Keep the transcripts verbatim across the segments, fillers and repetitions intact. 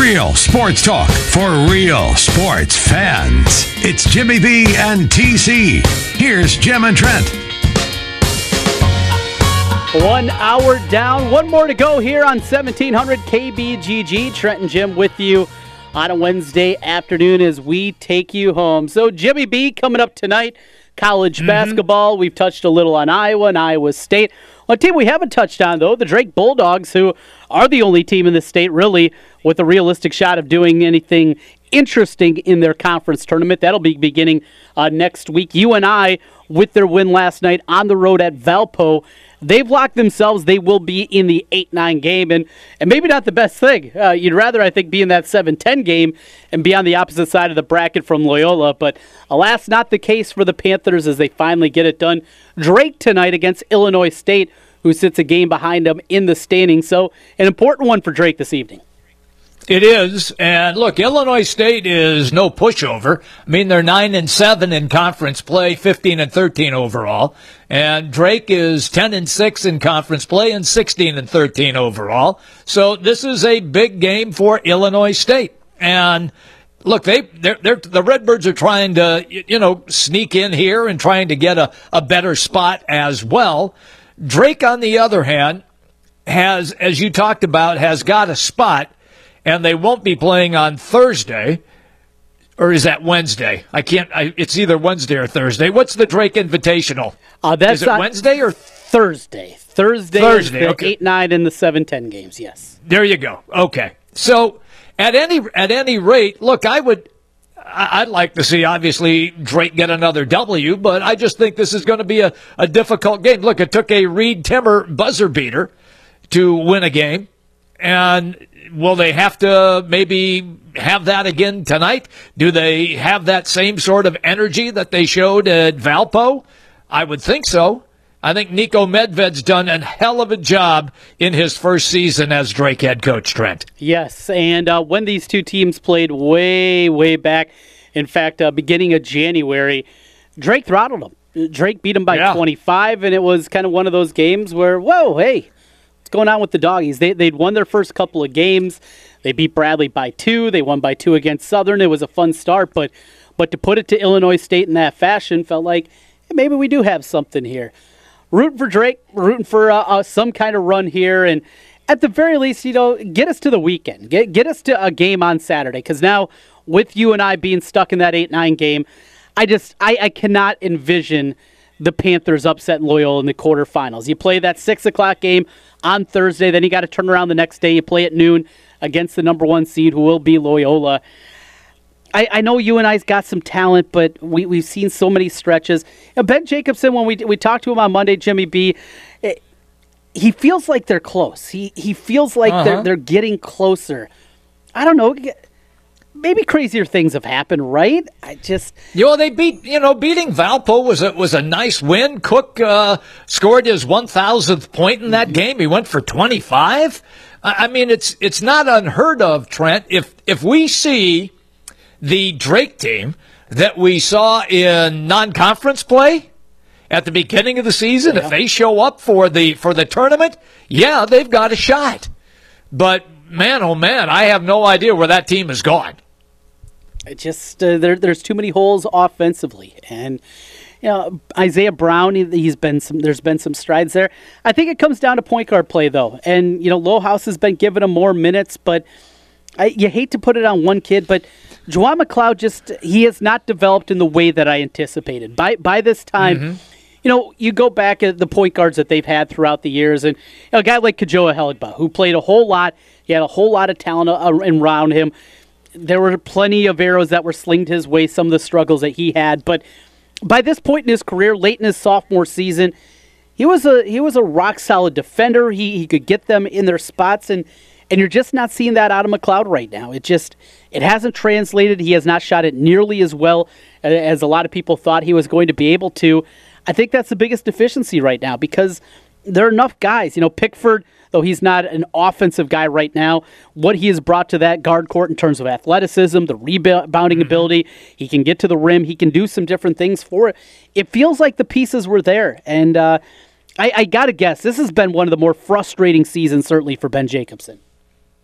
Real sports talk for real sports fans. It's Jimmy B and T C. Here's Jim and Trent. One hour down, one more to go here on seventeen hundred K B G G. Trent and Jim with you on a Wednesday afternoon as we take you home. So Jimmy B coming up tonight, college mm-hmm. basketball. We've touched a little on Iowa and Iowa State. One team we haven't touched on, though, the Drake Bulldogs, who are the only team in the state, really, with a realistic shot of doing anything interesting in their conference tournament. That'll be beginning uh, next week. U N I, with their win last night on the road at Valpo, they've locked themselves. They will be in the eight nine game, and, and maybe not the best thing. Uh, you'd rather, I think, be in that seven ten game and be on the opposite side of the bracket from Loyola, but alas, not the case for the Panthers as they finally get it done. Drake tonight against Illinois State, who sits a game behind them in the standings. So an important one for Drake this evening. It is, and look, Illinois State is no pushover. I mean, they're nine and seven in conference play, fifteen and thirteen overall, and Drake is ten and six in conference play and sixteen and thirteen overall. So this is a big game for Illinois State, and look, they they're, they're, the Redbirds are trying to you know sneak in here and trying to get a, a better spot as well. Drake, on the other hand, has, as you talked about, has got a spot. And they won't be playing on Thursday, or is that Wednesday? I can't. I, it's either Wednesday or Thursday. What's the Drake Invitational? Uh, that's is it Wednesday or Thursday? Thursday. Thursday. The okay. Eight nine and the seven ten games. Yes. There you go. Okay. So at any at any rate, look, I would. I'd like to see, obviously, Drake get another W, but I just think this is going to be a, a difficult game. Look, it took a Reed Timmer buzzer beater to win a game, and will they have to maybe have that again tonight? Do they have that same sort of energy that they showed at Valpo? I would think so. I think Nico Medved's done a hell of a job in his first season as Drake head coach, Trent. Yes, and uh, when these two teams played way, way back, in fact, uh, beginning of January, Drake throttled them. Drake beat them by yeah. twenty-five, and it was kind of one of those games where, whoa, hey, going on with the Doggies? They, they'd won their first couple of games. They beat Bradley by two. They won by two against Southern. It was a fun start, but but to put it to Illinois State in that fashion felt like hey, maybe we do have something here. Rooting for Drake, rooting for uh, uh, some kind of run here, and at the very least, you know, get us to the weekend. Get, get us to a game on Saturday, because now with you and I being stuck in that eight nine game, I just I, I cannot envision the Panthers upset Loyola in the quarterfinals. You play that six o'clock game on Thursday, then you got to turn around the next day. You play at noon against the number one seed, who will be Loyola. I, I know you and I's got some talent, but we, we've seen so many stretches. And Ben Jacobson, when we we talked to him on Monday, Jimmy B, it, he feels like they're close. He he feels like uh-huh. they're they're getting closer. I don't know. Maybe crazier things have happened, right? I just you know they beat you know beating Valpo was a was a nice win. Cook uh, scored his one thousandth point in that game. He went for twenty-five. I mean, it's it's not unheard of, Trent. If if we see the Drake team that we saw in non-conference play at the beginning of the season, yeah. if they show up for the for the tournament, yeah, they've got a shot. But man, oh man, I have no idea where that team has gone. It just uh, there, there's too many holes offensively, and you know Isaiah Brown. He's been some. There's been some strides there. I think it comes down to point guard play, though, and you know Lohaus has been giving him more minutes, but I, you hate to put it on one kid, but Juwan McLeod just he has not developed in the way that I anticipated. By by this time. Mm-hmm. You know, you go back at the point guards that they've had throughout the years, and you know, a guy like Kajoa Heligba, who played a whole lot, he had a whole lot of talent around him. There were plenty of arrows that were slinged his way, some of the struggles that he had. But by this point in his career, late in his sophomore season, he was a he was a rock solid defender. He he could get them in their spots, and and you're just not seeing that out of McLeod right now. It just it hasn't translated. He has not shot it nearly as well as a lot of people thought he was going to be able to. I think that's the biggest deficiency right now because there are enough guys. You know, Pickford, though he's not an offensive guy right now, what he has brought to that guard court in terms of athleticism, the rebounding mm-hmm. ability, he can get to the rim, he can do some different things for it. It feels like the pieces were there. And uh, I, I got to guess, this has been one of the more frustrating seasons, certainly, for Ben Jacobson.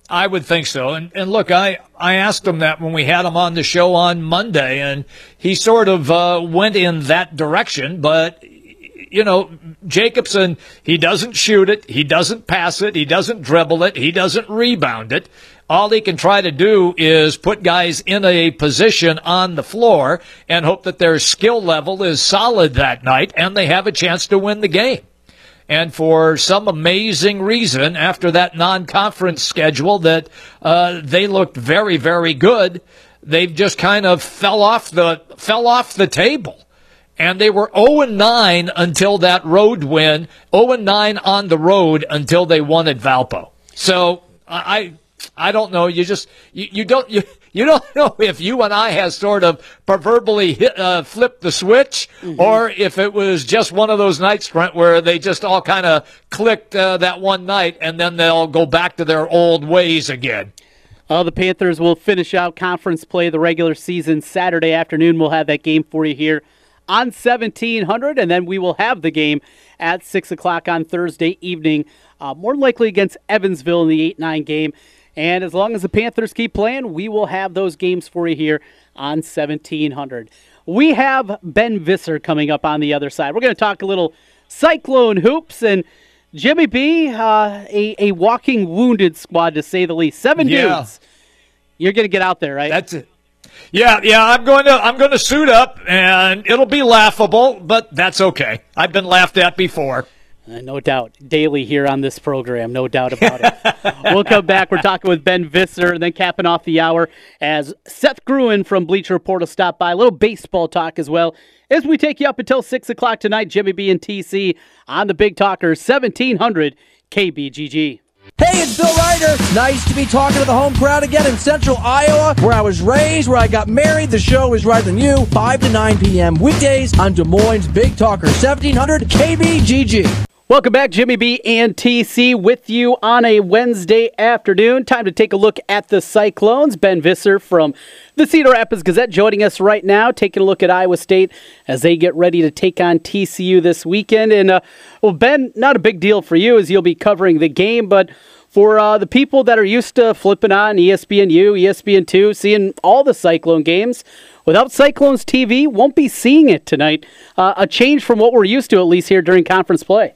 I would think so. And, and look, I, I asked him that when we had him on the show on Monday, and he sort of uh, went in that direction. But, you know, Jacobson, he doesn't shoot it. He doesn't pass it. He doesn't dribble it. He doesn't rebound it. All he can try to do is put guys in a position on the floor and hope that their skill level is solid that night and they have a chance to win the game. And for some amazing reason, after that non-conference schedule that uh, they looked very, very good, they've just kind of fell off the fell off the table. And they were oh and nine until that road win, oh and nine on the road until they won at Valpo. So I I don't know. You just you, you don't you. You don't know if you and I has sort of proverbially hit, uh, flipped the switch, mm-hmm. or if it was just one of those nights, Trent, where they just all kind of clicked uh, that one night, and then they'll go back to their old ways again. Well, the Panthers will finish out conference play the regular season Saturday afternoon. We'll have that game for you here on seventeen hundred, and then we will have the game at six o'clock on Thursday evening, uh, more likely against Evansville in the eight nine game. And as long as the Panthers keep playing, we will have those games for you here on seventeen hundred. We have Ben Visser coming up on the other side. We're going to talk a little Cyclone hoops, and Jimmy B, uh, a, a walking wounded squad, to say the least. Seven yeah. dudes. You're going to get out there, right? That's it. Yeah, yeah, I'm going to I'm going to suit up, and it'll be laughable, but that's okay. I've been laughed at before. Uh, no doubt. Daily here on this program. No doubt about it. We'll come back. We're talking with Ben Visser, and then capping off the hour as Seth Gruen from Bleacher Report will stop by. A little baseball talk as well as we take you up until six o'clock tonight. Jimmy B and T C on the Big Talker, seventeen hundred K B G G. Hey, it's Bill Ryder. Nice to be talking to the home crowd again in central Iowa, where I was raised, where I got married. The show is Right Than You, five to nine p.m. weekdays on Des Moines' Big Talker, seventeen hundred K B G G. Welcome back, Jimmy B and T C with you on a Wednesday afternoon. Time to take a look at the Cyclones. Ben Visser from the Cedar Rapids Gazette joining us right now, taking a look at Iowa State as they get ready to take on T C U this weekend. And, uh, well, Ben, not a big deal for you as you'll be covering the game, but for uh, the people that are used to flipping on E S P N U, E S P N two, seeing all the Cyclone games, without Cyclones T V, won't be seeing it tonight. Uh, a change from what we're used to, at least here during conference play.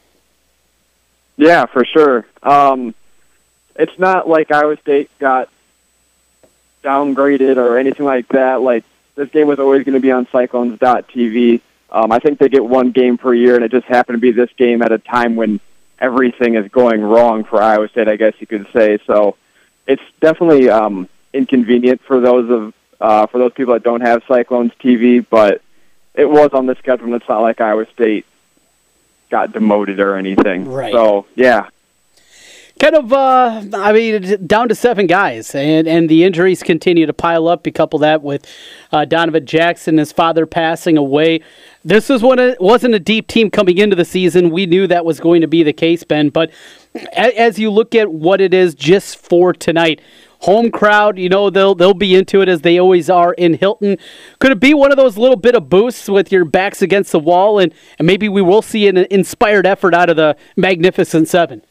Yeah, for sure. Um, it's not like Iowa State got downgraded or anything like that. Like, this game was always going to be on Cyclones dot T V. Um, I think they get one game per year, and it just happened to be this game at a time when everything is going wrong for Iowa State, I guess you could say. So it's definitely um, inconvenient for those of uh, for those people that don't have Cyclones T V, but it was on the schedule, and it's not like Iowa State got demoted or anything. Right. So, yeah. Kind of, uh, I mean, down to seven guys, and, and the injuries continue to pile up. You couple that with uh, Donovan Jackson, his father passing away. This was one of, wasn't a deep team coming into the season. We knew that was going to be the case, Ben. But as you look at what it is just for tonight, home crowd, you know, they'll they'll be into it as they always are in Hilton. Could it be one of those little bit of boosts with your backs against the wall, and, and maybe we will see an inspired effort out of the Magnificent Seven?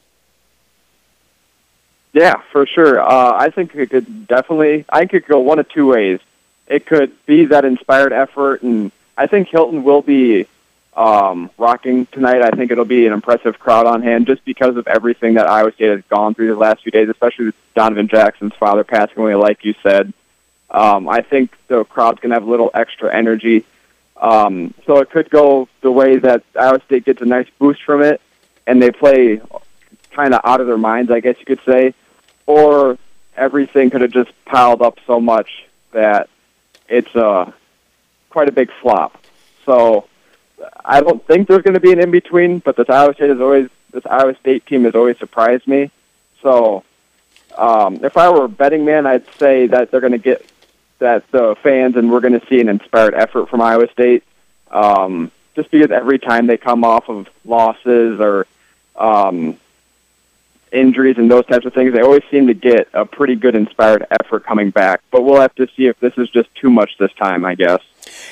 Yeah, for sure. Uh, I think it could definitely, I think it could go one of two ways. It could be that inspired effort, and I think Hilton will be um, rocking tonight. I think it'll be an impressive crowd on hand just because of everything that Iowa State has gone through the last few days, especially with Donovan Jackson's father passing away, like you said. Um, I think the crowd's going to have a little extra energy. Um, so it could go the way that Iowa State gets a nice boost from it, and they play kind of out of their minds, I guess you could say, or everything could have just piled up so much that it's uh, quite a big flop. So I don't think there's going to be an in-between, but this Iowa State is always this Iowa State team has always surprised me. So um, if I were a betting man, I'd say that they're going to get that the fans and we're going to see an inspired effort from Iowa State. Um, just because every time they come off of losses or um, injuries and those types of things, they always seem to get a pretty good inspired effort coming back. But we'll have to see if this is just too much this time, I guess.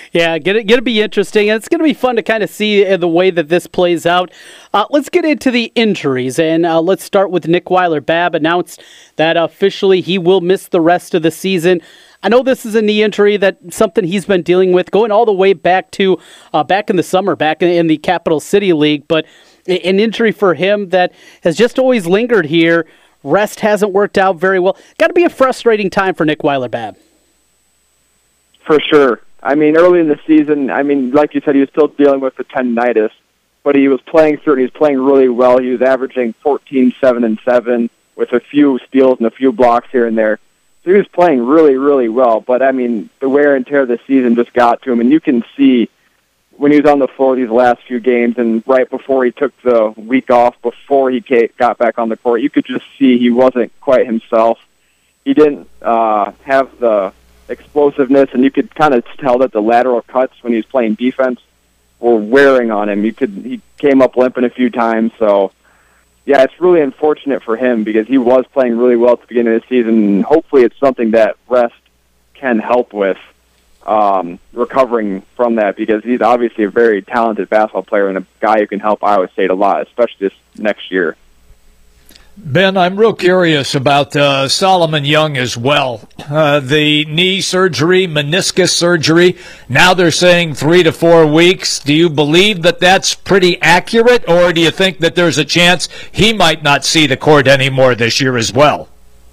Yeah, going to be interesting, and it's going to be fun to kind of see the way that this plays out. Uh, let's get into the injuries, and uh, let's start with Nick Weiler-Babb. Announced that officially he will miss the rest of the season. I know this is a knee injury, that something he's been dealing with going all the way back to uh, back in the summer, back in, in the Capital City League, but an injury for him that has just always lingered here. Rest hasn't worked out very well. Got to be a frustrating time for Nick Weiler-Babb. For sure. I mean, early in the season, I mean, like you said, he was still dealing with the tendinitis, but he was playing through it. He was playing really well. He was averaging fourteen, seven, and seven with a few steals and a few blocks here and there. So he was playing really, really well. But, I mean, the wear and tear of the season just got to him. And you can see when he was on the floor these last few games and right before he took the week off, before he got back on the court, you could just see he wasn't quite himself. He didn't uh, have the explosiveness, and you could kind of tell that the lateral cuts when he was playing defense were wearing on him. You could he came up limping a few times. So, yeah, it's really unfortunate for him because he was playing really well at the beginning of the season. Hopefully it's something that rest can help with um, recovering from that, because he's obviously a very talented basketball player and a guy who can help Iowa State a lot, especially this next year. Ben, I'm real curious about uh, Solomon Young as well. Uh, the knee surgery, meniscus surgery, now they're saying three to four weeks. Do you believe that that's pretty accurate, or do you think that there's a chance he might not see the court anymore this year as well?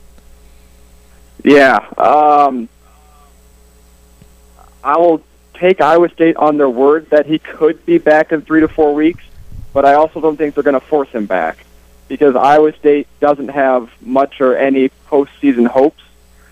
Yeah. Um, I will take Iowa State on their word that he could be back in three to four weeks, but I also don't think they're going to force him back, because Iowa State doesn't have much or any postseason hopes.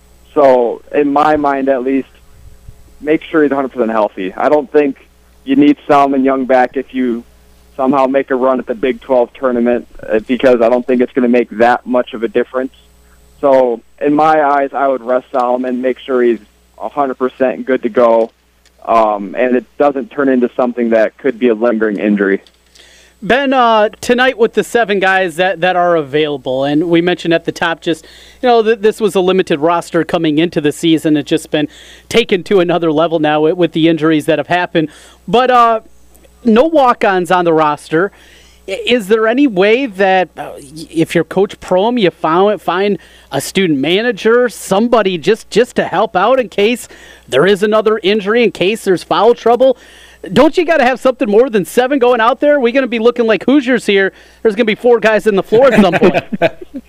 So, in my mind at least, make sure he's one hundred percent healthy. I don't think you need Solomon Young back if you somehow make a run at the Big twelve tournament, because I don't think it's going to make that much of a difference. So, in my eyes, I would rest Solomon, make sure he's one hundred percent good to go, um, and it doesn't turn into something that could be a lingering injury. Ben, uh, tonight with the seven guys that, that are available, and we mentioned at the top just, you know, th- this was a limited roster coming into the season. It's just been taken to another level now with, with the injuries that have happened. But uh, no walk-ons on the roster. Is there any way that uh, if you're Coach Prohm, you found, find a student manager, somebody just, just to help out in case there is another injury, in case there's foul trouble? Don't you got to have something more than seven going out there? We're going to be looking like Hoosiers here. There's going to be four guys in the floor at some point.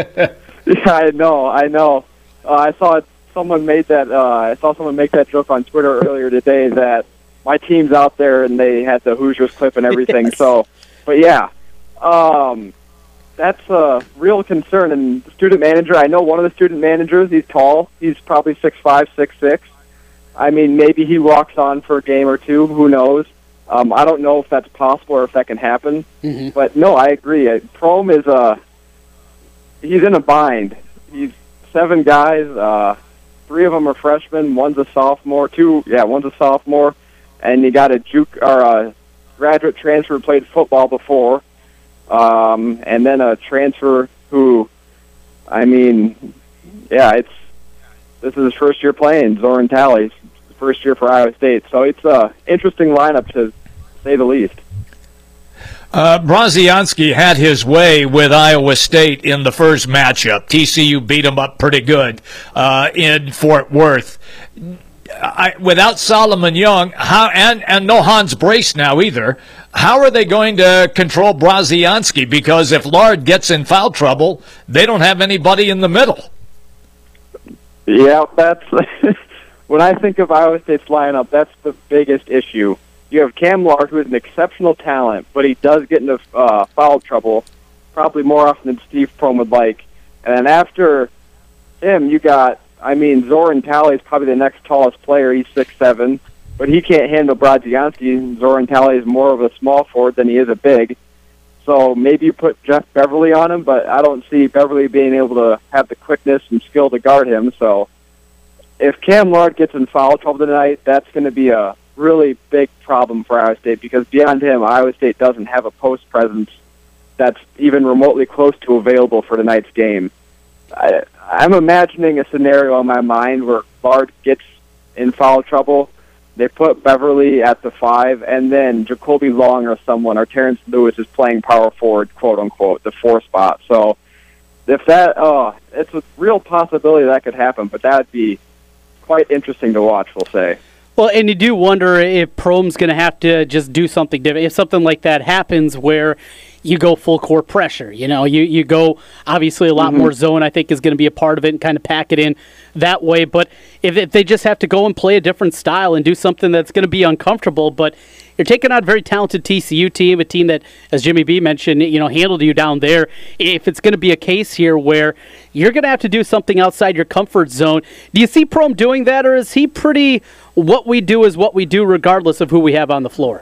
Yeah, I know, I know. Uh, I saw someone made that. Uh, I saw someone make that joke on Twitter earlier today that my team's out there and they had the Hoosiers clip and everything. Yes. So, but yeah, um, that's a real concern. And the student manager, I know one of the student managers. He's tall. He's probably six five, six six. I mean, maybe he walks on for a game or two. Who knows? Um, I don't know if that's possible or if that can happen. Mm-hmm. But, no, I agree. Prohm is a – he's in a bind. He's seven guys. Uh, three of them are freshmen. One's a sophomore. Two – yeah, one's a sophomore. And you got a juke or a graduate transfer who played football before. Um, and then a transfer who, I mean, yeah, it's – this is his first year playing, Zoran Talley. First year for Iowa State. So it's an interesting lineup, to say the least. Uh, Braziansky had his way with Iowa State in the first matchup. T C U beat him up pretty good uh, in Fort Worth. I, without Solomon Young, how and, and no Hans Brace now either, how are they going to control Braziansky? Because if Lard gets in foul trouble, they don't have anybody in the middle. Yeah, that's... When I think of Iowa State's lineup, that's the biggest issue. You have Cam Lard, who is an exceptional talent, but he does get into uh, foul trouble, probably more often than Steve Prohm would like. And then after him, you got, I mean, Zoran Talley is probably the next tallest player. He's six seven, but he can't handle Braziansky. Zoran Talley is more of a small forward than he is a big. So maybe you put Jeff Beverly on him, but I don't see Beverly being able to have the quickness and skill to guard him. So if Cam Lard gets in foul trouble tonight, that's going to be a really big problem for Iowa State, because beyond him, Iowa State doesn't have a post presence that's even remotely close to available for tonight's game. I, I'm imagining a scenario in my mind where Lard gets in foul trouble, They put Beverly at the five, and then Jacoby Long or someone, or Terrence Lewis is playing power forward, quote unquote, the four spot. So if that, uh, it's a real possibility that could happen, but that would be quite interesting to watch, we'll say. Well, and you do wonder if Prohm's going to have to just do something different. If something like that happens where you go full court pressure, you know, you, you go obviously a lot mm-hmm. more zone, I think is going to be a part of it and kind of pack it in that way. But if, if they just have to go and play a different style and do something that's going to be uncomfortable, but you're taking out a very talented T C U team, a team that, as Jimmy B mentioned, you know, handled you down there. If it's going to be a case here where you're going to have to do something outside your comfort zone, do you see Prohm doing that, or is he pretty what we do is what we do regardless of who we have on the floor?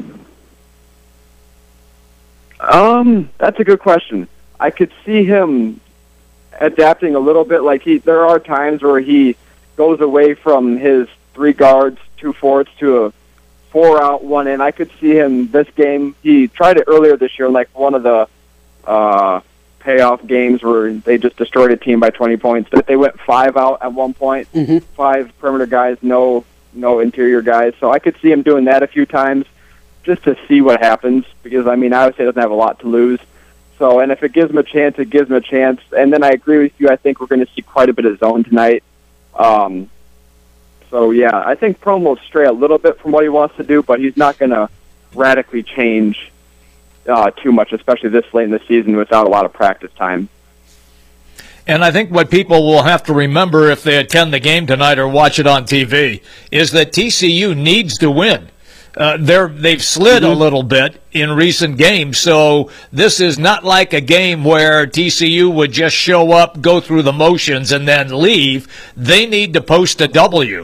Um, that's a good question. I could see him adapting a little bit. Like he, there are times where he goes away from his three guards, two forwards to a four out, one in. I could see him this game. He tried it earlier this year, like one of the uh, payoff games where they just destroyed a team by twenty points. But they went five out at one point, mm-hmm. five perimeter guys, no no interior guys. So I could see him doing that a few times, just to see what happens, because, I mean, Iowa State doesn't have a lot to lose. So, and if it gives him a chance, it gives him a chance. And then I agree with you. I think we're going to see quite a bit of zone tonight. Um, so, yeah, I think Prohm will stray a little bit from what he wants to do, but he's not going to radically change uh, too much, especially this late in the season without a lot of practice time. And I think what people will have to remember if they attend the game tonight or watch it on T V is that T C U needs to win. Uh, they're, they've slid mm-hmm. a little bit in recent games, so this is not like a game where T C U would just show up, go through the motions, and then leave. They need to post a W.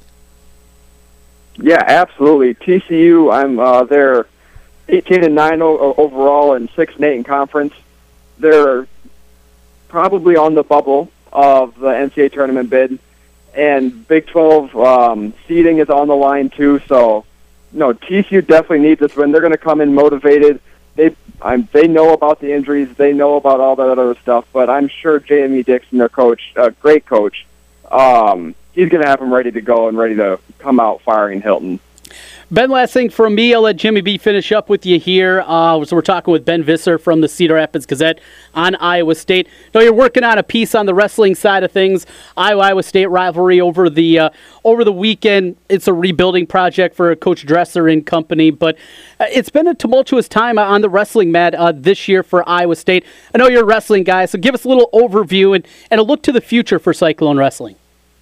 Yeah, absolutely. T C U, I'm uh, they're eighteen and nine o- overall and six and eight in conference. They're probably on the bubble of the N C double A tournament bid, and Big twelve um, seeding is on the line too, so no, T C U definitely needs this win. They're going to come in motivated. They I'm, they know about the injuries. They know about all that other stuff. But I'm sure Jamie Dixon, their coach, a uh, great coach, um, he's going to have them ready to go and ready to come out firing Hilton. Ben, last thing from me, I'll let Jimmy B finish up with you here. Uh, so we're talking with Ben Visser from the Cedar Rapids Gazette on Iowa State. Now you're working on a piece on the wrestling side of things. Iowa-Iowa State rivalry over the uh, over the weekend. It's a rebuilding project for Coach Dresser and company, but uh, it's been a tumultuous time on the wrestling mat uh, this year for Iowa State. I know you're a wrestling guy, so give us a little overview and, and a look to the future for Cyclone Wrestling.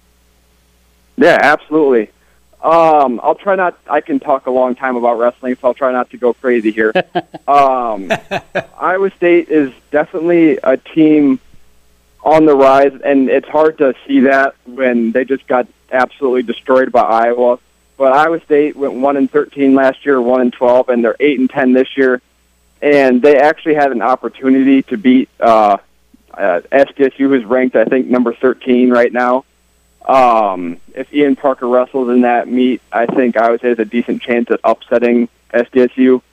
Yeah, absolutely. Um, I'll try not, I can talk a long time about wrestling, so I'll try not to go crazy here. um, Iowa State is definitely a team on the rise, and it's hard to see that when they just got absolutely destroyed by Iowa. But Iowa State went one and thirteen last year, one and twelve, and they're eight and ten this year. And they actually had an opportunity to beat uh, uh, S D S U, who's ranked, I think, number thirteen right now. Um, if Ian Parker wrestles in that meet, I think Iowa State has a decent chance at upsetting S D S U.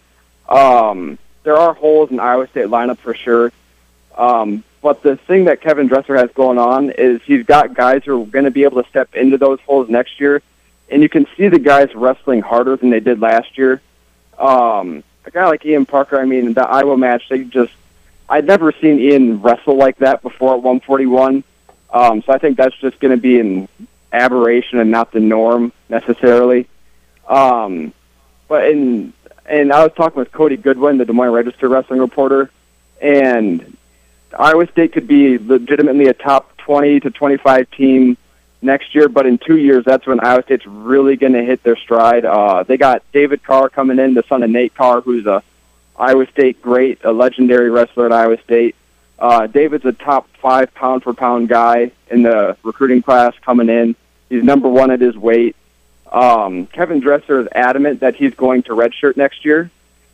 Um, there are holes in Iowa State lineup for sure. Um, but the thing that Kevin Dresser has going on is he's got guys who are going to be able to step into those holes next year. And you can see the guys wrestling harder than they did last year. Um, a guy like Ian Parker, I mean, the Iowa match, they just, I'd never seen Ian wrestle like that before at one forty-one. Um, so I think that's just going to be an aberration and not the norm necessarily. Um, but in, and I was talking with Cody Goodwin, the Des Moines Register wrestling reporter, and Iowa State could be legitimately a top twenty to twenty-five team next year, but in two years, that's when Iowa State's really going to hit their stride. Uh, they got David Carr coming in, the son of Nate Carr, who's a Iowa State great, a legendary wrestler at Iowa State. Uh, David's a top five pound-for-pound guy in the recruiting class coming in. He's number one at his weight. Um, Kevin Dresser is adamant that he's going to redshirt next year.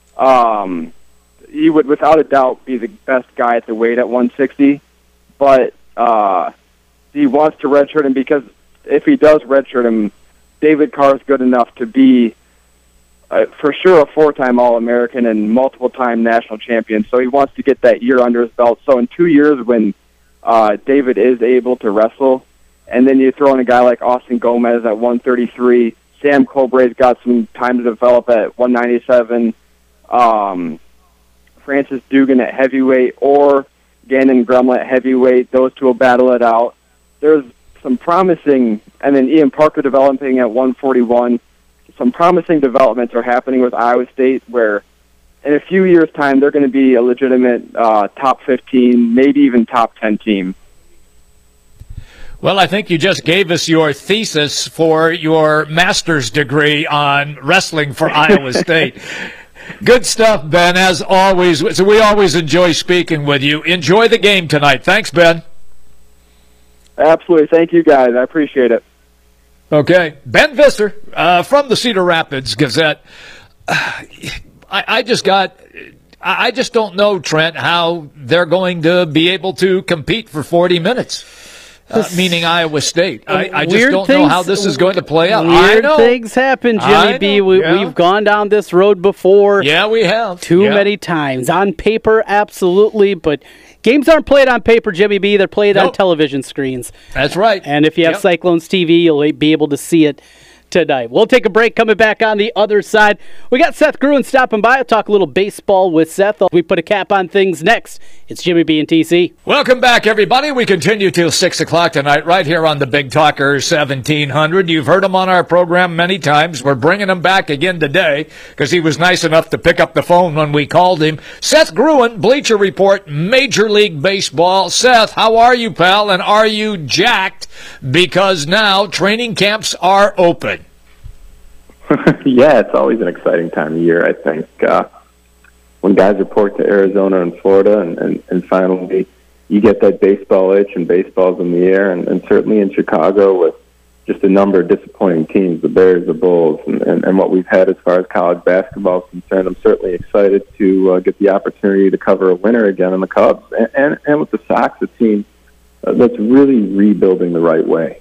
Um, he would, without a doubt, be the best guy at the weight at one sixty. But uh, he wants to redshirt him because if he does redshirt him, David Carr is good enough to be Uh, for sure a four-time All-American and multiple-time national champion. So he wants to get that year under his belt. So in two years when uh, David is able to wrestle, and then you throw in a guy like Austin Gomez at one thirty-three, Sam Cobre's got some time to develop at one ninety-seven. Um, Francis Dugan at heavyweight, or Gannon Grumlett at heavyweight. Those two will battle it out. There's some promising, and then Ian Parker developing at one forty-one. Some promising developments are happening with Iowa State, where in a few years' time they're going to be a legitimate uh, top fifteen, maybe even top ten team. Well, I think you just gave us your thesis for your master's degree on wrestling for Iowa State. Good stuff, Ben, as always. So we always enjoy speaking with you. Enjoy the game tonight. Thanks, Ben. Absolutely. Thank you, guys. I appreciate it. Okay. Ben Visser uh, from the Cedar Rapids Gazette. Uh, I, I just got... I just don't know, Trent, how they're going to be able to compete for forty minutes. Uh, meaning Iowa State. I, I just don't things, know how this is going to play out. Weird I know. things happen, Jimmy B. We, yeah. We've gone down this road before. Yeah, we have. Too yeah. many times. On paper, absolutely, but games aren't played on paper, Jimmy B. They're played nope. on television screens. That's right. And if you have yep. Cyclones T V, you'll be able to see it tonight. We'll take a break. Coming back on the other side, we got Seth Gruen stopping by. I'll talk a little baseball with Seth. We put a cap on things next. It's Jimmy B and T C. Welcome back, everybody. We continue till six o'clock tonight right here on the Big Talker seventeen hundred. You've heard him on our program many times. We're bringing him back again today because he was nice enough to pick up the phone when we called him. Seth Gruen, Bleacher Report, Major League Baseball. Seth, how are you, pal? And are you jacked because now training camps are open? Yeah, it's always an exciting time of year, I think. Uh, when guys report to Arizona and Florida, and, and, and finally you get that baseball itch, and baseball's in the air, and, and certainly in Chicago with just a number of disappointing teams, the Bears, the Bulls, and, and, and what we've had as far as college basketball is concerned, I'm certainly excited to uh, get the opportunity to cover a winner again in the Cubs. And, and, and with the Sox, a team uh, that's really rebuilding the right way.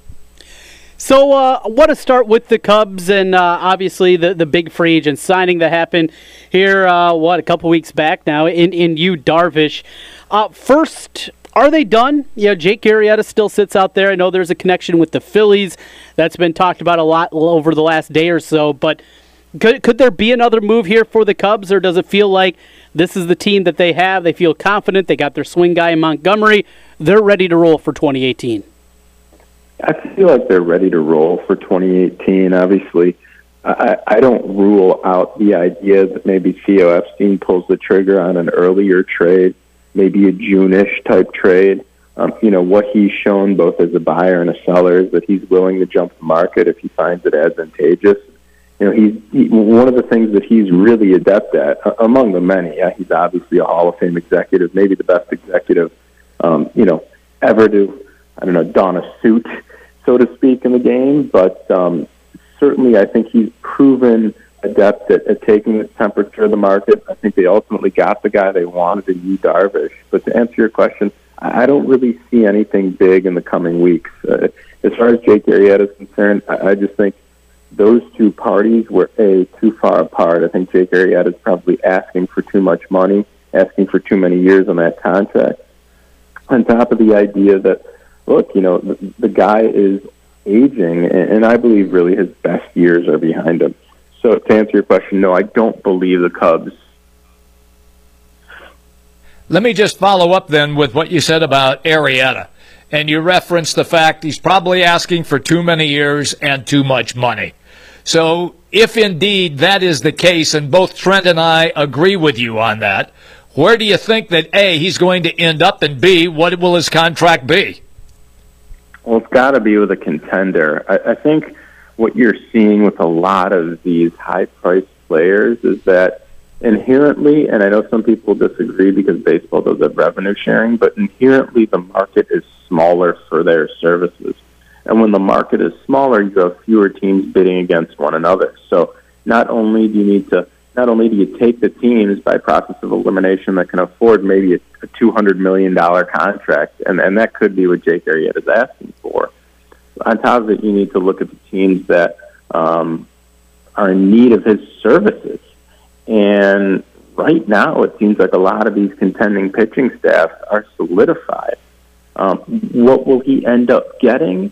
So uh, I want to start with the Cubs and uh, obviously the, the big free agent signing that happened here, uh, what, a couple weeks back now in, in Yu Darvish. Uh, first, are they done? You know, Jake Arrieta still sits out there. I know there's a connection with the Phillies. That's been talked about a lot over the last day or so. But could, could there be another move here for the Cubs, or does it feel like this is the team that they have? They feel confident. They got their swing guy in Montgomery. They're ready to roll for twenty eighteen. I feel like they're ready to roll for twenty eighteen. Obviously, I, I don't rule out the idea that maybe Theo Epstein pulls the trigger on an earlier trade, maybe a June-ish type trade. Um, you know, what he's shown both as a buyer and a seller is that he's willing to jump the market if he finds it advantageous. You know, he's he, one of the things that he's really adept at, uh, among the many. Yeah, he's obviously a Hall of Fame executive, maybe the best executive, um, you know, ever to, I don't know, don a suit, so to speak, in the game. But um, certainly I think he's proven adept at, at taking the temperature of the market. I think they ultimately got the guy they wanted in Yu Darvish. But to answer your question, I don't really see anything big in the coming weeks. Uh, as far as Jake Arrieta is concerned, I, I just think those two parties were, A, too far apart. I think Jake Arrieta is probably asking for too much money, asking for too many years on that contract. On top of the idea that, look, you know, the, the guy is aging, and, and I believe really his best years are behind him. So to answer your question, no, I don't believe the Cubs. Let me just follow up then with what you said about Arrieta. And you referenced the fact he's probably asking for too many years and too much money. So if indeed that is the case, and both Trent and I agree with you on that, where do you think that, A, he's going to end up, and B, what will his contract be? Well, it's got to be with a contender. I, I think what you're seeing with a lot of these high-priced players is that inherently, and I know some people disagree because baseball does have revenue sharing, but inherently the market is smaller for their services. And when the market is smaller, you have fewer teams bidding against one another. So not only do you need to, not only do you take the teams by process of elimination that can afford maybe a, a two hundred million dollars contract, and, and that could be what Jake Arrieta is asking for. On top of it, you need to look at the teams that um, are in need of his services. And right now, it seems like a lot of these contending pitching staffs are solidified. Um, what will he end up getting?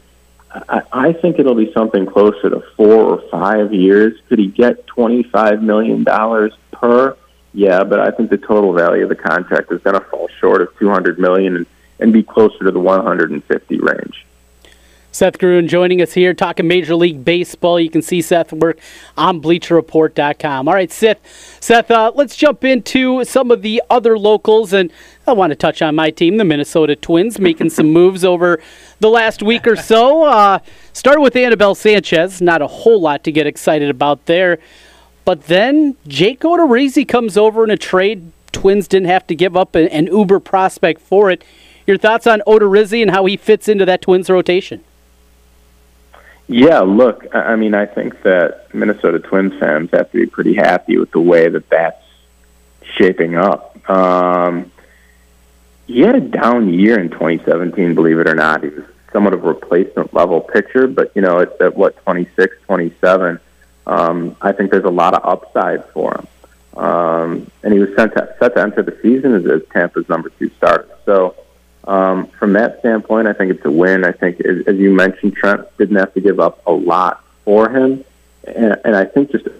I, I think it'll be something closer to four or five years. Could he get twenty-five million dollars per? Yeah, but I think the total value of the contract is going to fall short of two hundred million dollars and, and be closer to the one hundred fifty range. Seth Gruen joining us here talking Major League Baseball. You can see Seth work on Bleacher Report dot com. All right, Seth, Seth uh, let's jump into some of the other locals, and I want to touch on my team, the Minnesota Twins, making some moves over the last week or so. Uh, started with Anibal Sanchez, not a whole lot to get excited about there. But then Jake Odorizzi comes over in a trade. Twins didn't have to give up an, an uber prospect for it. Your thoughts on Odorizzi and how he fits into that Twins rotation? Yeah, look, I mean, I think that Minnesota Twins fans have to be pretty happy with the way that that's shaping up. Um, he had a down year in twenty seventeen, believe it or not. He was somewhat of a replacement-level pitcher, but, you know, it's at, what, twenty-six, twenty-seven. Um, I think there's a lot of upside for him. Um, and he was set to, set to enter the season as, as Tampa's number two starter. So, Um, from that standpoint, I think it's a win. I think, as, as you mentioned, Trent didn't have to give up a lot for him. And, and I think just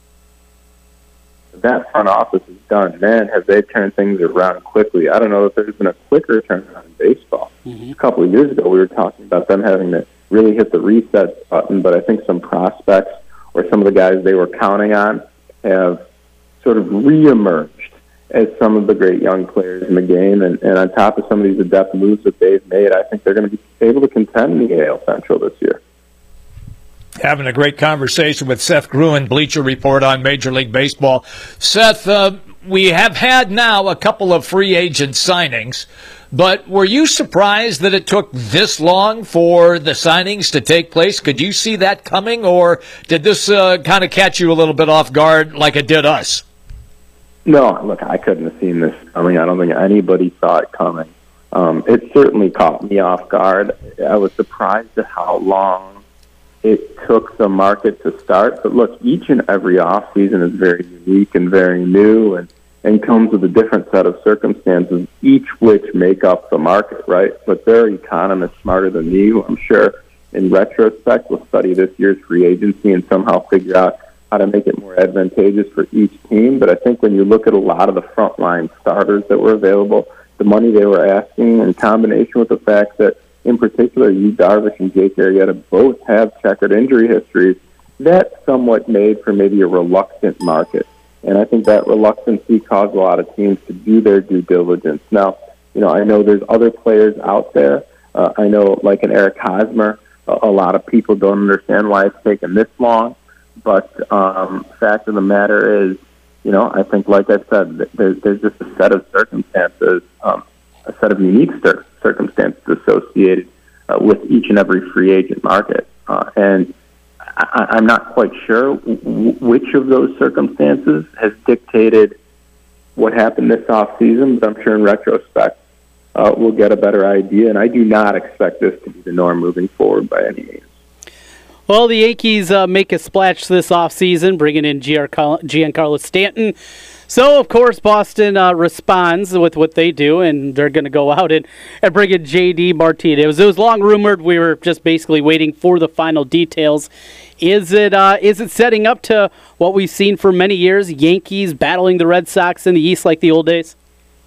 that front office is done. Man, have they turned things around quickly. I don't know if there's been a quicker turnaround in baseball. Mm-hmm. A couple of years ago, we were talking about them having to really hit the reset button, but I think some prospects or some of the guys they were counting on have sort of reemerged as some of the great young players in the game. And, and on top of some of these adept moves that they've made, I think they're going to be able to contend in the A L Central this year. Having a great conversation with Seth Gruen, Bleacher Report on Major League Baseball. Seth, uh, we have had now a couple of free agent signings, but were you surprised that it took this long for the signings to take place? Could you see that coming, or did this uh, kind of catch you a little bit off guard like it did us? No, look, I couldn't have seen this coming. I don't think anybody saw it coming. Um, it certainly caught me off guard. I was surprised at how long it took the market to start. But look, each and every off season is very unique and very new, and, and comes with a different set of circumstances, each which make up the market, right? But there are economists smarter than me who I'm sure in retrospect will study this year's free agency and somehow figure out how to make it more advantageous for each team. But I think when you look at a lot of the frontline starters that were available, the money they were asking, in combination with the fact that, in particular, Yu Darvish and Jake Arrieta both have checkered injury histories, that somewhat made for maybe a reluctant market. And I think that reluctancy caused a lot of teams to do their due diligence. Now, you know, I know there's other players out there. Uh, I know, like an Eric Hosmer, a, a lot of people don't understand why it's taken this long. But um, fact of the matter is, you know, I think, like I said, there's, there's just a set of circumstances, um, a set of unique cir- circumstances associated uh, with each and every free agent market. Uh, and I, I'm not quite sure w- which of those circumstances has dictated what happened this offseason, but I'm sure in retrospect uh, we'll get a better idea. And I do not expect this to be the norm moving forward by any means. Well, the Yankees uh, make a splash this offseason, bringing in Giancarlo Stanton. So, of course, Boston uh, responds with what they do, and they're going to go out and, and bring in J D Martinez. It was, it was long rumored. We were just basically waiting for the final details. Is it uh, is it setting up to what we've seen for many years, Yankees battling the Red Sox in the East like the old days?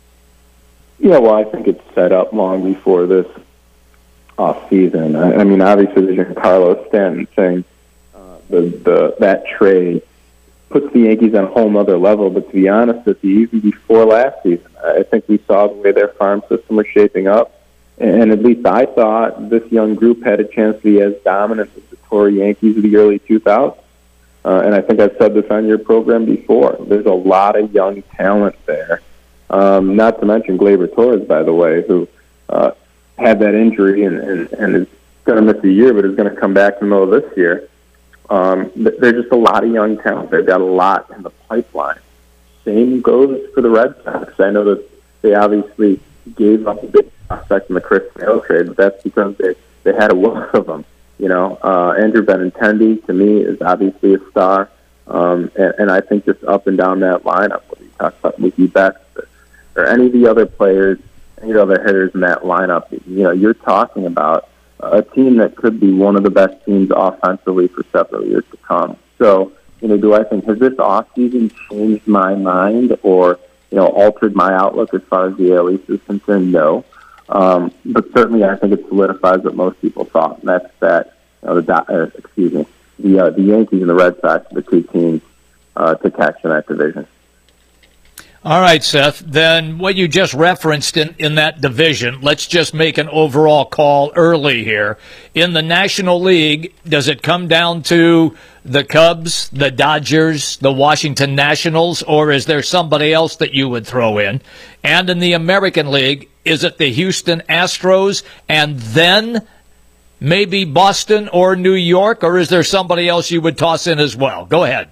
Yeah, well, I think it's set up long before this off season. I, I mean, obviously, the Giancarlo Stanton thing, uh, the the that trade puts the Yankees on a whole other level. But to be honest with you, even before last season, I think we saw the way their farm system was shaping up, and at least I thought this young group had a chance to be as dominant as the Tory Yankees of the early two thousands. Uh, and I think I've said this on your program before. There's a lot of young talent there. Um, not to mention Gleyber Torres, by the way, who uh, had that injury and, and, and is going to miss a year, but is going to come back in the middle of this year. Um, there's just a lot of young talent. They've got a lot in the pipeline. Same goes for the Red Sox. I know that they obviously gave up a big prospect in the Chris Sale trade, but that's because they, they had a wealth of them. You know, uh, Andrew Benintendi, to me, is obviously a star. Um, and, and I think just up and down that lineup, whether you talk about Mookie Betts or, or any of the other players, any of the other hitters in that lineup, you know, you're talking about a team that could be one of the best teams offensively for several years to come. So, you know, do I think, has this offseason changed my mind or, you know, altered my outlook as far as the A L East is concerned? No. Um, but certainly I think it solidifies what most people thought, and that's that, you know, the, uh, excuse me, the, uh, the Yankees and the Red Sox are the two teams uh, to catch in that division. All right, Seth, then what you just referenced in, in that division, let's just make an overall call early here. In the National League, does it come down to the Cubs, the Dodgers, the Washington Nationals, or is there somebody else that you would throw in? And in the American League, is it the Houston Astros and then maybe Boston or New York, or is there somebody else you would toss in as well? Go ahead.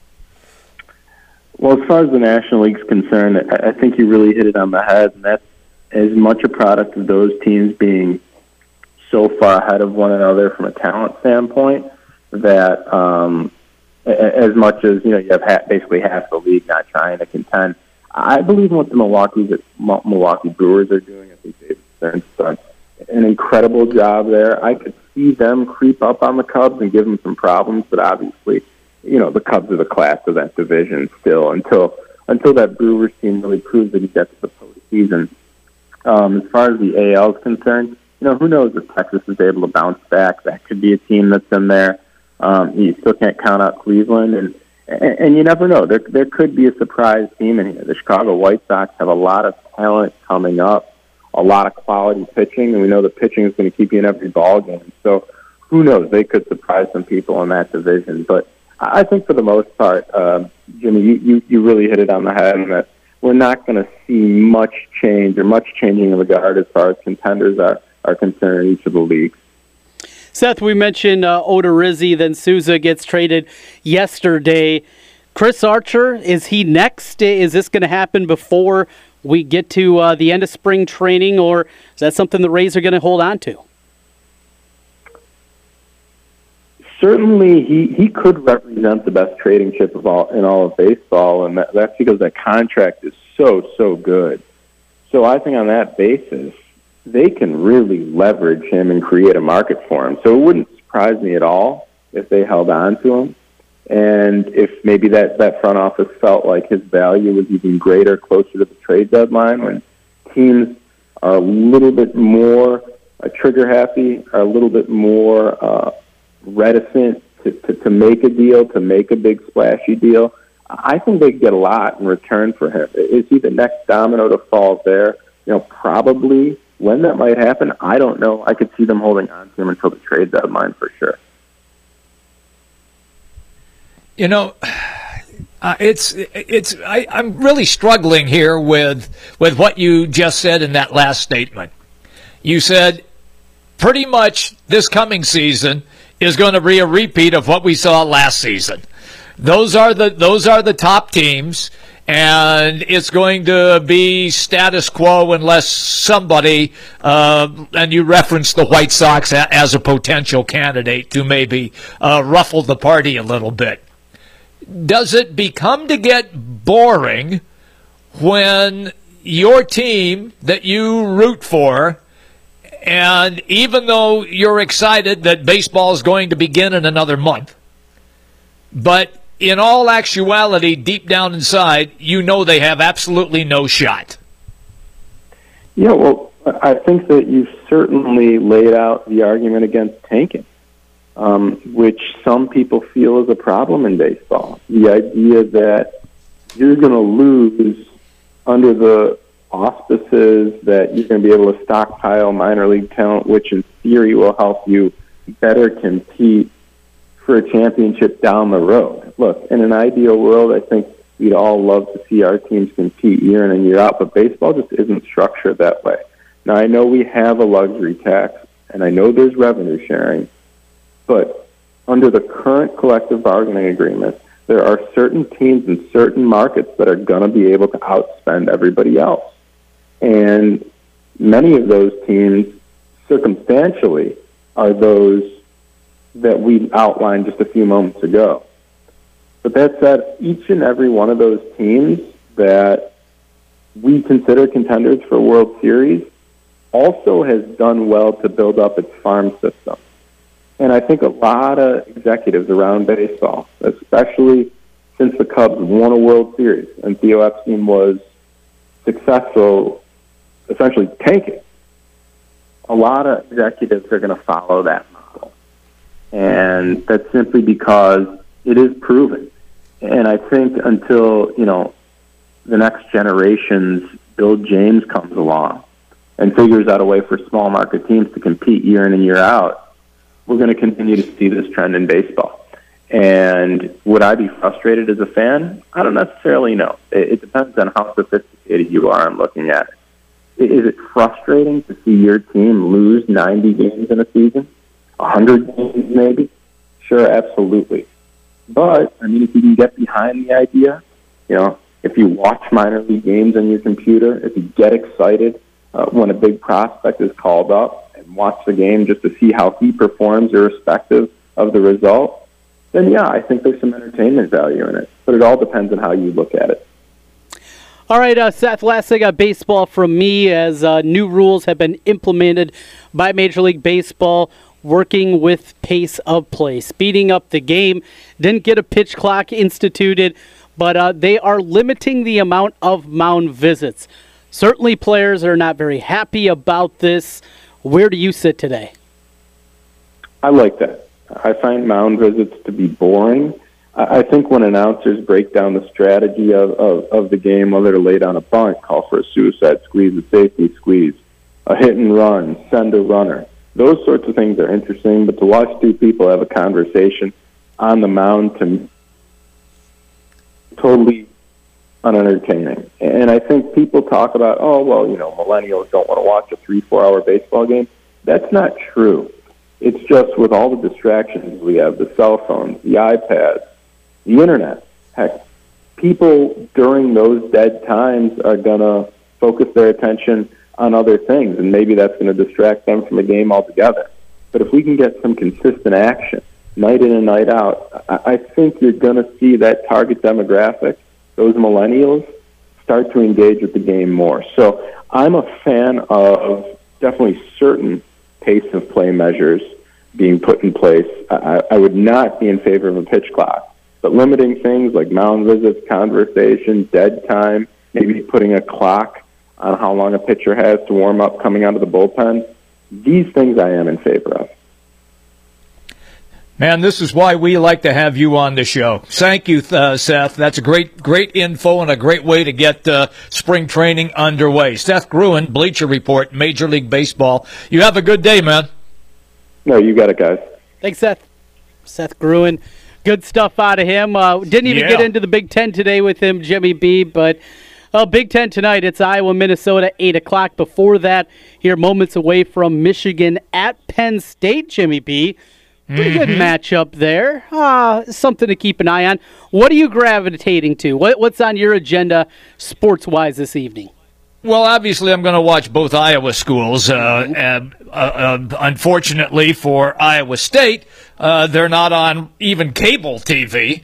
Well, as far as the National League's concerned, I think you really hit it on the head, and that's as much a product of those teams being so far ahead of one another from a talent standpoint that um, as much as, you know, you have half, basically half the league not trying to contend. I believe in what the Milwaukee's, Milwaukee Brewers are doing. I think they've done an incredible job there. I could see them creep up on the Cubs and give them some problems, but obviously, you know, the Cubs are the class of that division still until until that Brewers team really proves that he gets to the postseason. Um, as far as the A L is concerned, you know, who knows if Texas is able to bounce back? That could be a team that's in there. Um, you still can't count out Cleveland, and, and and you never know. There there could be a surprise team in here. The Chicago White Sox have a lot of talent coming up, a lot of quality pitching, and we know the pitching is going to keep you in every ball game. So who knows? They could surprise some people in that division, but I think for the most part, uh, Jimmy, you, you, you really hit it on the head, and that we're not going to see much change or much changing of the guard as far as contenders are, are concerned in each of the leagues. Seth, we mentioned uh, Odorizzi, then Souza gets traded yesterday. Chris Archer, is he next? Is this going to happen before we get to uh, the end of spring training, or is that something the Rays are going to hold on to? Certainly, he, he could represent the best trading chip of all in all of baseball, and that, that's because that contract is so, so good. So I think on that basis, they can really leverage him and create a market for him. So it wouldn't surprise me at all if they held on to him, and if maybe that, that front office felt like his value was even greater closer to the trade deadline when teams are a little bit more uh, trigger-happy, are a little bit more uh, reticent to, to, to make a deal, to make a big splashy deal. I think they get a lot in return for him. Is he the next domino to fall there? You know, probably. When that might happen, I don't know. I could see them holding on to him until the trade deadline for sure. You know, uh, it's it's. I, I'm really struggling here with with what you just said in that last statement. You said pretty much this coming season is going to be a repeat of what we saw last season. Those are the those are the top teams, and it's going to be status quo unless somebody, uh, and you referenced the White Sox as a potential candidate to maybe uh, ruffle the party a little bit. Does it become to get boring when your team that you root for, and even though you're excited that baseball is going to begin in another month, but in all actuality, deep down inside, you know they have absolutely no shot? Yeah, well, I think that you certainly laid out the argument against tanking, um, which some people feel is a problem in baseball. The idea that you're going to lose under the auspices that you're going to be able to stockpile minor league talent, which in theory will help you better compete for a championship down the road. Look, in an ideal world, I think we'd all love to see our teams compete year in and year out, but baseball just isn't structured that way. Now, I know we have a luxury tax, and I know there's revenue sharing, but under the current collective bargaining agreement, there are certain teams in certain markets that are going to be able to outspend everybody else. And many of those teams, circumstantially, are those that we outlined just a few moments ago. But that said, each and every one of those teams that we consider contenders for a World Series also has done well to build up its farm system. And I think a lot of executives around baseball, especially since the Cubs won a World Series and Theo Epstein was successful, essentially tanking, a lot of executives are going to follow that model. And that's simply because it is proven. And I think until, you know, the next generation's Bill James comes along and figures out a way for small market teams to compete year in and year out, we're going to continue to see this trend in baseball. And would I be frustrated as a fan? I don't necessarily know. It, it depends on how sophisticated you are in looking at it. Is it frustrating to see your team lose ninety games in a season? one hundred games maybe? Sure, absolutely. But, I mean, if you can get behind the idea, you know, if you watch minor league games on your computer, if you get excited uh, when a big prospect is called up and watch the game just to see how he performs irrespective of the result, then yeah, I think there's some entertainment value in it. But it all depends on how you look at it. All right, uh, Seth, last thing on baseball from me, as uh, new rules have been implemented by Major League Baseball, working with pace of play, speeding up the game. Didn't get a pitch clock instituted, but uh, they are limiting the amount of mound visits. Certainly players are not very happy about this. Where do you sit today? I like that. I find mound visits to be boring. I think when announcers break down the strategy of, of, of the game, whether to lay down a bunt, call for a suicide squeeze, a safety squeeze, a hit and run, send a runner, those sorts of things are interesting. But to watch two people have a conversation on the mound, to me, totally unentertaining. And I think people talk about, oh, well, you know, millennials don't want to watch a three, four-hour baseball game. That's not true. It's just with all the distractions we have, the cell phones, the iPads, the internet. Heck, people during those dead times are going to focus their attention on other things, and maybe that's going to distract them from the game altogether. But if we can get some consistent action, night in and night out, I think you're going to see that target demographic, those millennials, start to engage with the game more. So I'm a fan of definitely certain pace of play measures being put in place. I, I would not be in favor of a pitch clock. But limiting things like mound visits, conversation, dead time, maybe putting a clock on how long a pitcher has to warm up coming out of the bullpen, these things I am in favor of. Man, this is why we like to have you on the show. Thank you, uh, Seth. That's a great, great info and a great way to get uh, spring training underway. Seth Gruen, Bleacher Report, Major League Baseball. You have a good day, man. No, you got it, guys. Thanks, Seth. Seth Gruen. Good stuff out of him. Uh, didn't even yeah. get into the Big Ten today with him, Jimmy B, but uh, Big Ten tonight, it's Iowa, Minnesota, eight o'clock. Before that, here moments away from Michigan at Penn State, Jimmy B. Pretty mm-hmm. good matchup there. Uh, something to keep an eye on. What are you gravitating to? What, what's on your agenda sports-wise this evening? Well, obviously, I'm going to watch both Iowa schools. Uh, and, uh, uh, unfortunately for Iowa State, uh, they're not on even cable T V.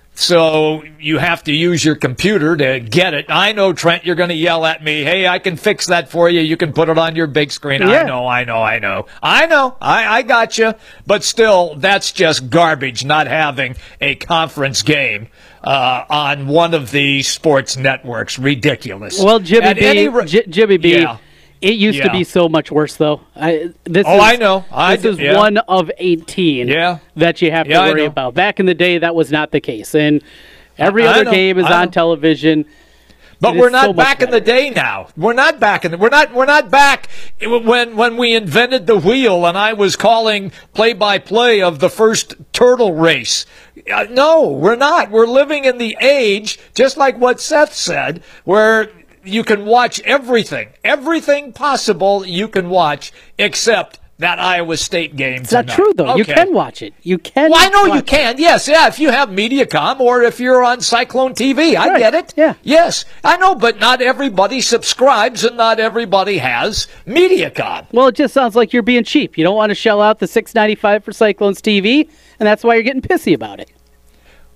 So you have to use your computer to get it. I know, Trent, you're going to yell at me, hey, I can fix that for you. You can put it on your big screen. Yeah. I know, I know, I know. I know, I, I got you. But still, that's just garbage, not having a conference game uh, on one of the sports networks. Ridiculous. Well, Jimmy B, any, J- Jimmy B, yeah. It used yeah. to be so much worse, though. I, this oh, is, I know. I this d- is yeah. one of eighteen yeah. that you have to yeah, worry about. Back in the day, that was not the case. And every I, other I know, game is I on know. television. But it we're not so back in the day now. We're not back in the, we're not we're not back when when we invented the wheel and I was calling play-by-play of the first turtle race. Uh, no, we're not. We're living in the age, just like what Seth said, where you can watch everything, everything possible you can watch, except that Iowa State game It's tonight. not true, though. Okay. You can watch it. You can. Well, I know you watch can. Yes, yeah. If you have Mediacom or if you're on Cyclone T V, I Right. get it. Yeah. Yes, I know, but not everybody subscribes and not everybody has Mediacom. Well, it just sounds like you're being cheap. You don't want to shell out the six ninety-five for Cyclones T V, and that's why you're getting pissy about it.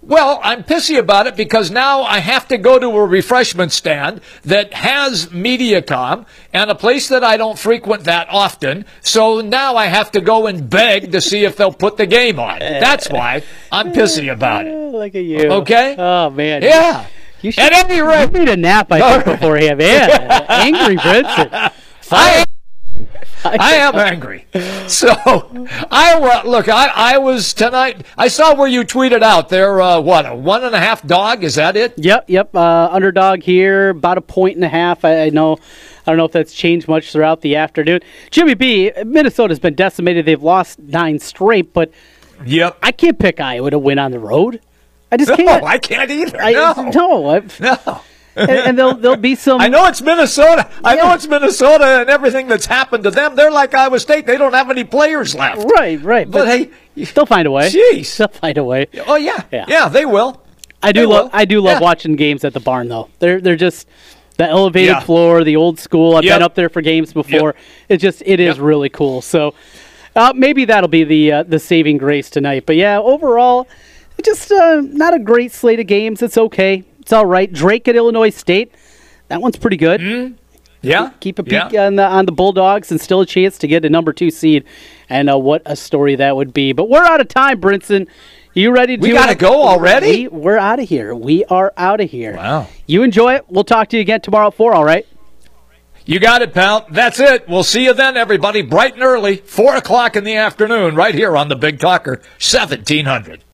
Well, I'm pissy about it because now I have to go to a refreshment stand that has MediaCom and a place that I don't frequent that often. So now I have to go and beg to see if they'll put the game on. That's why I'm pissy about it. Look at you. Okay? Oh, man. Yeah. You should, At any rate, you need a nap, I think, beforehand. Man, angry Brinson. I I am angry. So, I look. I, I was tonight. I saw where you tweeted out. They're uh, what, a one and a half dog? Is that it? Yep, yep. Uh, underdog here, about a point and a half. I, I know. I don't know if that's changed much throughout the afternoon. Jimmy B, Minnesota's been decimated. They've lost nine straight, but yep. I can't pick Iowa to win on the road. I just no, can't. I can't either. I, no, no. I, no. and, and there'll there'll be some. I know it's Minnesota. I Yeah. know it's Minnesota and everything that's happened to them. They're like Iowa State. They don't have any players left. Right, right. But, hey, they'll find a way. Jeez. They'll find a way. Oh yeah, Yeah. yeah, they will. I do They love. will. I do love Yeah. watching games at the barn, though. They're they're just the elevated Yeah. floor, the old school. I've Yep. been up there for games before. It just it is Yep. really cool. So uh, maybe that'll be the uh, the saving grace tonight. But yeah, overall, just uh, not a great slate of games. It's okay. It's all right. Drake at Illinois State. That one's pretty good. Mm-hmm. Yeah, Keep a peek yeah. on the on the Bulldogs and still a chance to get a number two seed. And uh, what a story that would be. But we're out of time, Brinson. You ready to We do gotta it? go already? We, we're out of here. We are out of here. Wow. You enjoy it. We'll talk to you again tomorrow at four, all right? You got it, pal. That's it. We'll see you then, everybody, bright and early, four o'clock in the afternoon, right here on the Big Talker, seventeen hundred.